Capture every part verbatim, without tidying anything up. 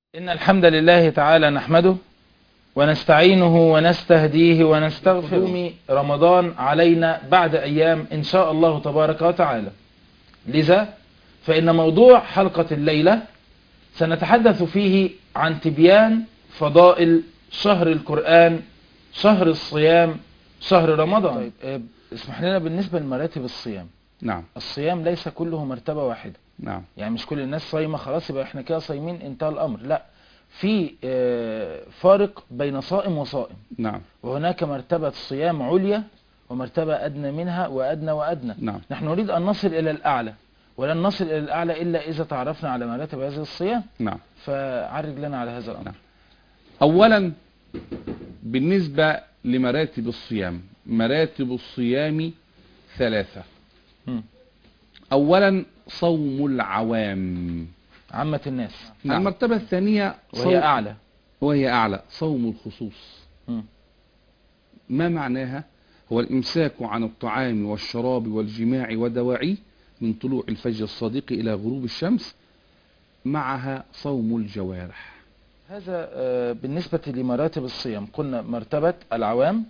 إن الحمد لله تعالى نحمده ونستعينه ونستهديه ونستغفره. رمضان علينا بعد أيام إن شاء الله تبارك وتعالى، لذا فإن موضوع حلقة الليلة سنتحدث فيه عن تبيان فضائل شهر القرآن، شهر الصيام، شهر رمضان. طيب اسمح لنا بالنسبة لمراتب الصيام. نعم. الصيام ليس كله مرتبة واحدة. نعم. يعني مش كل الناس صايمة خلاص يبقى احنا كده صايمين انتهى الأمر، لا، في فارق بين صائم وصائم. نعم. وهناك مرتبة صيام عليا ومرتبة أدنى منها وأدنى وأدنى. نعم. نحن نريد أن نصل إلى الأعلى، ولن نصل إلى الأعلى إلا إذا تعرفنا على مراتب هذا الصيام. نعم. فعرج لنا على هذا الأمر. نعم. أولا بالنسبة لمراتب الصيام، مراتب الصيام ثلاثة. م. أولا صوم العوام، عامة الناس. نعم. المرتبة الثانية وهي أعلى وهي أعلى صوم الخصوص. م. ما معناها؟ هو الإمساك عن الطعام والشراب والجماع ودواعيه من طلوع الفجر الصادق إلى غروب الشمس، معها صوم الجوارح. هذا بالنسبة لمراتب الصيام. قلنا مرتبة العوام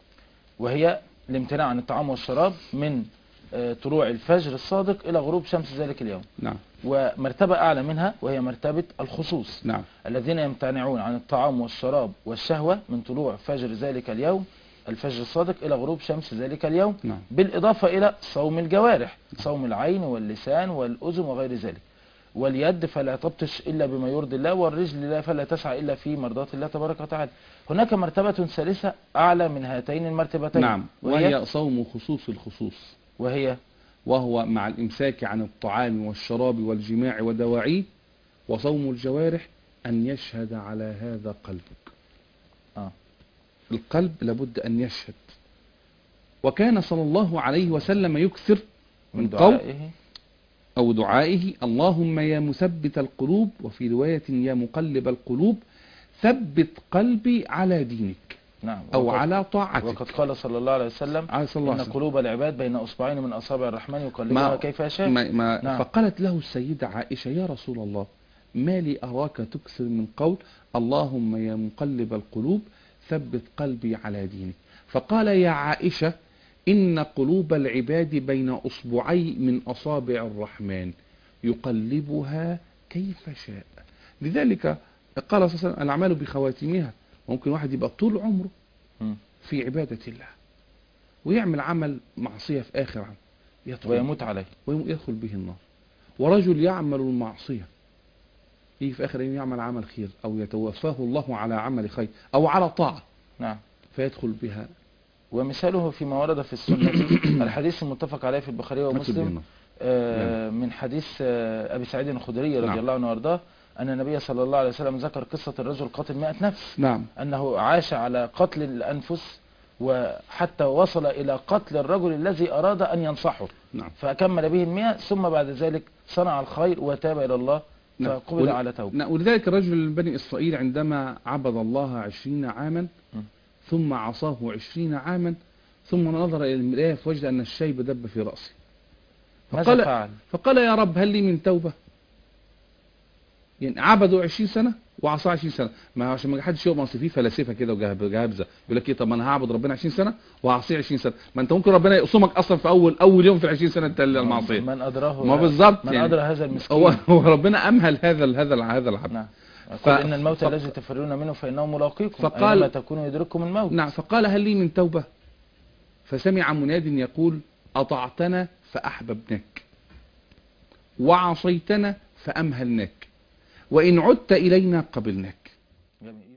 وهي الامتناع عن الطعام والشراب من طلوع الفجر الصادق إلى غروب شمس ذلك اليوم. نعم. ومرتبة أعلى منها وهي مرتبة الخصوص. نعم. الذين يمتنعون عن الطعام والشراب والشهوة من طلوع فجر ذلك اليوم الفجر الصادق إلى غروب شمس ذلك اليوم. نعم. بالإضافة إلى صوم الجوارح، صوم العين واللسان والأذن وغير ذلك. واليد فلا تبطش إلا بما يرضي الله، والرجل لا فلا تسعى إلا في مرضات الله تبارك وتعالى. هناك مرتبة ثالثة أعلى من هاتين المرتبتين. نعم. وهي, وهي صوم خصوص الخصوص، وهي وهو مع الإمساك عن الطعام والشراب والجماع ودواعيه. وصوم الجوارح أن يشهد على هذا قلبك. آه. القلب لابد أن يشهد. وكان صلى الله عليه وسلم يكثر من قول أو دعائه: اللهم يا مثبت القلوب، وفي رواية يا مقلب القلوب ثبت قلبي على دينك. نعم. أو على طاعتك. وقد قال صلى الله عليه وسلم: إن قلوب العباد بين أصبعين من أصابع الرحمن يقلبها كيف يشاء. ما ما نعم. فقالت له السيدة عائشة: يا رسول الله، ما لي أراك تكثر من قول اللهم يا مقلب القلوب ثبت قلبي على دينك؟ فقال: يا عائشة، إن قلوب العباد بين أصبعي من أصابع الرحمن يقلبها كيف شاء. لذلك قال صلى الله عليه وسلم: الأعمال بخواتمها. ممكن واحد يبقى طول عمره في عبادة الله ويعمل عمل معصية في آخر عام ويموت عليه ويدخل به النار. ورجل يعمل المعصية يجي في آخر يعمل عمل خير، أو يتوفاه الله على عمل خير أو على طاعة. نعم. فيدخل بها. ومثاله فيما ورد في السنة الحديث المتفق عليه في البخاري ومسلم آه من حديث آه أبي سعيد الخدري رضي نعم. الله عنه وارضاه أن النبي صلى الله عليه وسلم ذكر قصة الرجل قاتل مئة نفس. نعم. أنه عاش على قتل الأنفس وحتى وصل إلى قتل الرجل الذي أراد أن ينصحه. نعم. فكمل به المئة، ثم بعد ذلك صنع الخير وتاب إلى الله فقبل ول... على توبه. نعم. ولذلك الرجل من بني إسرائيل عندما عبد الله عشرين عاما م. ثم عصاه عشرين عاما، ثم نظر إلى المرآة فوجد أن الشيب دب في رأسه. فقال, فعل؟ فقال: يا رب هل لي من توبة؟ يعني عبدوا عشرين سنة وعصاه عشرين سنة. ما عشان ما حدش يؤمن فيه فلاسفه كده وجهابزه يقول لك ايه، طب انا هعبد ربنا عشرين سنة وهعصيه عشرين سنة. ما انت ممكن ربنا يقسمك اصلا في اول اول يوم في عشرين سنة انت المعصيه. من ادراه ما بالظبط من يعني ادرى هذا المسكين. هو, هو ربنا امهل هذا هذا هذا العبد. نعم. ف... ان الموت ف... الذي تفرون منه فانه ملاقيكم، فقال اينما تكونوا يدرككم الموت. نعم. فقال: هل لي من توبة؟ فسمع مناد يقول: اطعتنا فاحببناك، وعصيتنا فامهلناك، وإن عدت إلينا قبلناك. جميل.